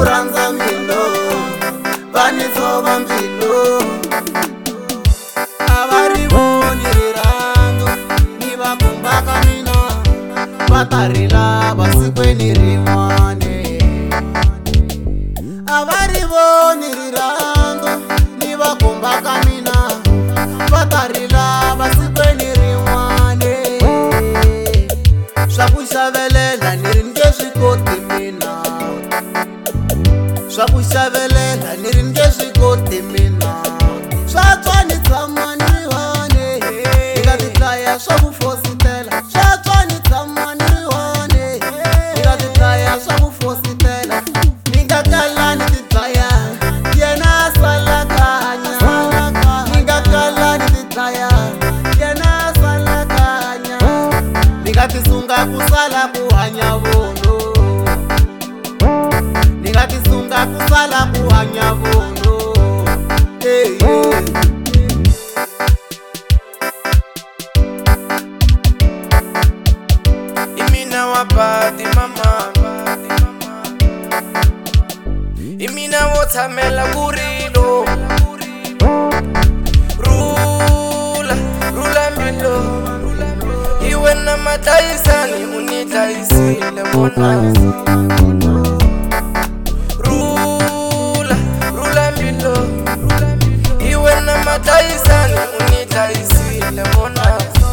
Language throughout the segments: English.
rhandza mino va ni tshova mbilu. A va ri voni rirhandzu ni va komba ka mina, va ta ri lava sikwini rin'wane. A va ri voni rirhandzu ni va komba ka mina, va ta ri lava sikwini rin'wane. Swa ku xavelela ni ri nge swi koti mina, swa ku xavelela ni ri nge swi koti mina. Swa twa ni tshama ni ri one, ni nga ti dlaya swa ku fositela. Swa twa ni tshama ni ri one, ni nga ti dlaya swa ku fositela. Ni nga kala ni ti dlaya yena a sala kanya, ni nga kala ni ti dlaya yena a sala kanya. Ni nga ti sunga ku sala ku hanya vono, ni nga ti sunga ku sala ku hanya vono. Hey, hey. Imina wapati mama, imina wo tshamela kurilo. Rula milo, iwe na matayisani unitayisile mona. Rula milo, iwe na matayisani unitayisile mona.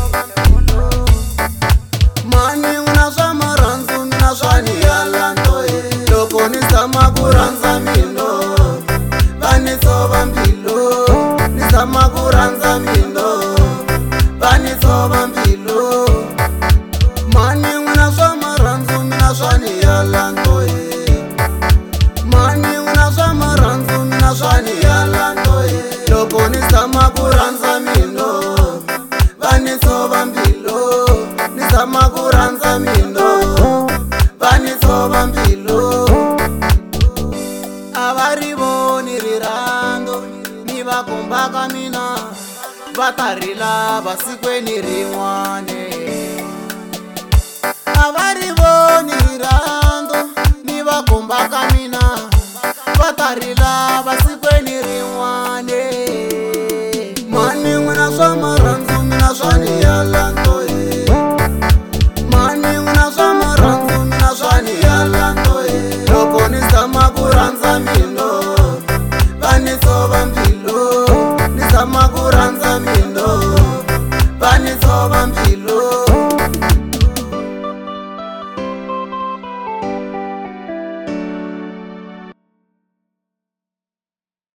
Mani una swa marhandzu mina swa ni yala ntoye. Loko ni tshama ku rhandza mino va ni tshova mbilu, ni tshama ku rhandza mino va ni tshova mbilu. Mani una swa marhandzu mina swa ni yala ntoye, mani una swa marhandzu mina swa ni yala ntoye. Loko ni tshama ku rhandza mino va ni tshova mbilu, ni tshama ku rhandza mino va ni tshova mbilu. A va ri voni rirhandzu ni va komba ka mina, va ta ri lava sikwini rin'wane. A va ri voni rirhandzu ni va komba ka mina, va ta ri lava sikwini rin'wane. Mani n'wina swa marhandzu mina swa ni yala ntoye, mani n'wina swa marhandzu mina swa ni yala ntoye. Loko ni tshama ku rhandza mino va ni tshova mbilu, ni tshama ku rhandza mino va ni tshova mbilu.